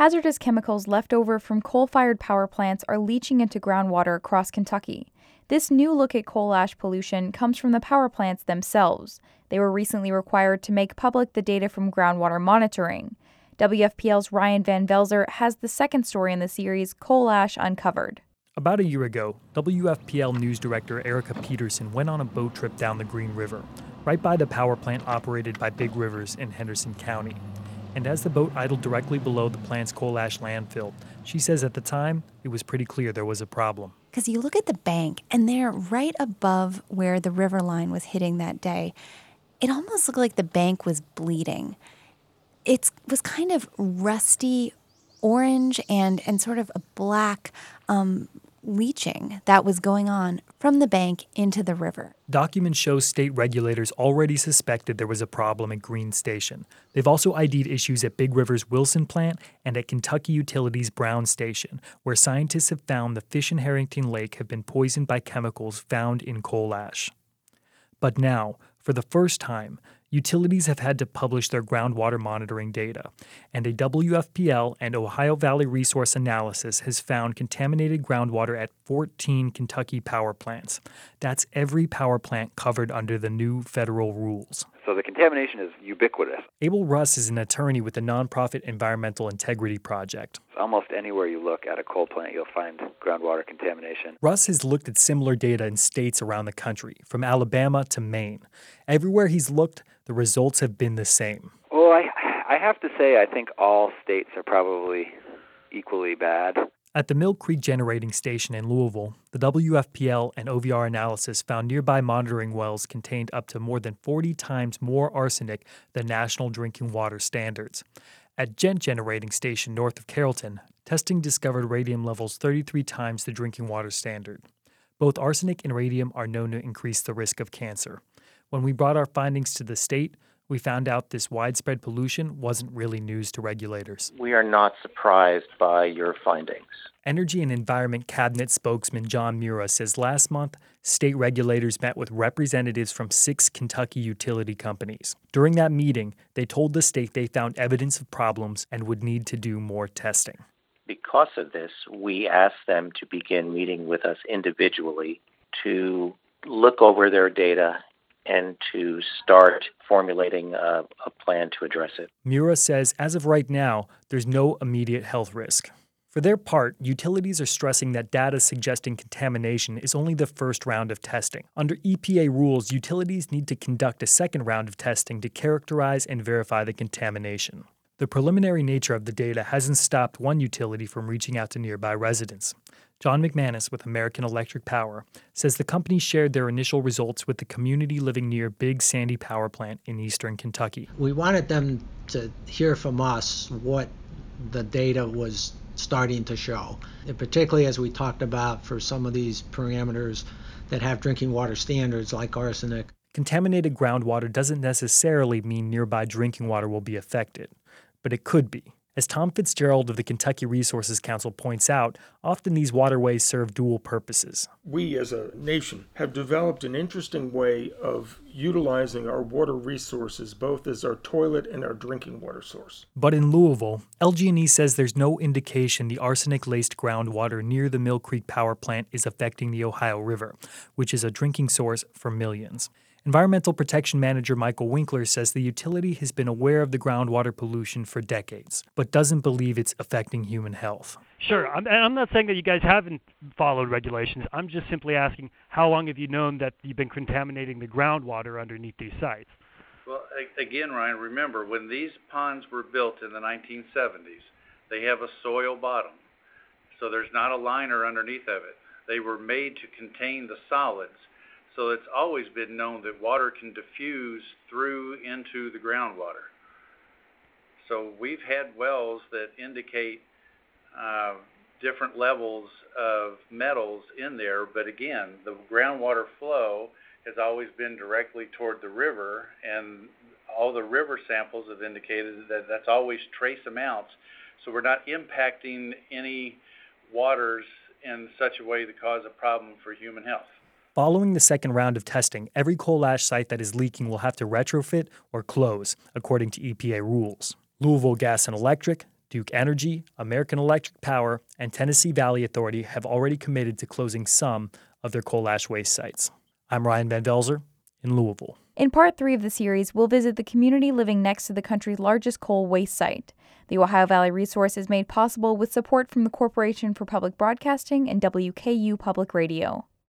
Hazardous chemicals left over from coal-fired power plants are leaching into groundwater across Kentucky. This new look at coal ash pollution comes from the power plants themselves. They were recently required to make public the data from groundwater monitoring. WFPL's Ryan Van Velzer has the second story in the series, Coal Ash Uncovered. About a year ago, WFPL news director Erica Peterson went on a boat trip down the Green River, right by the power plant operated by Big Rivers in Henderson County. And as the boat idled directly below the plant's coal ash landfill, she says at the time, it was pretty clear there was a problem. Because you look at the bank, and they're right above where the river line was hitting that day. It almost looked like the bank was bleeding. It was kind of rusty orange and sort of a black leaching that was going on from the bank into the river. Documents show state regulators already suspected there was a problem at Green Station. They've also ID'd issues at Big River's Wilson plant and at Kentucky Utilities' Brown Station, where scientists have found the fish in Harrington Lake have been poisoned by chemicals found in coal ash. But now, for the first time, utilities have had to publish their groundwater monitoring data, and a WFPL and Ohio Valley Resource Analysis has found contaminated groundwater at 14 Kentucky power plants. That's every power plant covered under the new federal rules. So the contamination is ubiquitous. Abel Russ is an attorney with the nonprofit Environmental Integrity Project. Almost anywhere you look at a coal plant, you'll find groundwater contamination. Russ has looked at similar data in states around the country, from Alabama to Maine. Everywhere he's looked, the results have been the same. Well, I have to say I think all states are probably equally bad. At the Mill Creek Generating Station in Louisville, the WFPL and OVR analysis found nearby monitoring wells contained up to more than 40 times more arsenic than national drinking water standards. At Gent Generating Station north of Carrollton, testing discovered radium levels 33 times the drinking water standard. Both arsenic and radium are known to increase the risk of cancer. When we brought our findings to the state, we found out this widespread pollution wasn't really news to regulators. We are not surprised by your findings. Energy and Environment Cabinet spokesman John Mura says last month, state regulators met with representatives from 6 Kentucky utility companies. During that meeting, they told the state they found evidence of problems and would need to do more testing. Because of this, we asked them to begin meeting with us individually to look over their data and to start formulating a plan to address it. Mura says as of right now, there's no immediate health risk. For their part, utilities are stressing that data suggesting contamination is only the first round of testing. Under EPA rules, utilities need to conduct a second round of testing to characterize and verify the contamination. The preliminary nature of the data hasn't stopped one utility from reaching out to nearby residents. John McManus with American Electric Power says the company shared their initial results with the community living near Big Sandy Power Plant in eastern Kentucky. We wanted them to hear from us what the data was starting to show, and particularly as we talked about for some of these parameters that have drinking water standards like arsenic. Contaminated groundwater doesn't necessarily mean nearby drinking water will be affected, but it could be. As Tom Fitzgerald of the Kentucky Resources Council points out, often these waterways serve dual purposes. We as a nation have developed an interesting way of utilizing our water resources both as our toilet and our drinking water source. But in Louisville, LG&E says there's no indication the arsenic-laced groundwater near the Mill Creek Power Plant is affecting the Ohio River, which is a drinking source for millions. Environmental Protection Manager Michael Winkler says the utility has been aware of the groundwater pollution for decades, but doesn't believe it's affecting human health. Sure. I'm not saying that you guys haven't followed regulations. I'm just simply asking, how long have you known that you've been contaminating the groundwater underneath these sites? Well, again, Ryan, remember, when these ponds were built in the 1970s, they have a soil bottom, so there's not a liner underneath of it. They were made to contain the solids. So it's always been known that water can diffuse through into the groundwater. So we've had wells that indicate different levels of metals in there, but again, the groundwater flow has always been directly toward the river, and all the river samples have indicated that that's always trace amounts. So we're not impacting any waters in such a way to cause a problem for human health. Following the second round of testing, every coal ash site that is leaking will have to retrofit or close, according to EPA rules. Louisville Gas and Electric, Duke Energy, American Electric Power, and Tennessee Valley Authority have already committed to closing some of their coal ash waste sites. I'm Ryan Van Velzer in Louisville. In part 3 of the series, we'll visit the community living next to the country's largest coal waste site. The Ohio Valley Resource is made possible with support from the Corporation for Public Broadcasting and WKU Public Radio.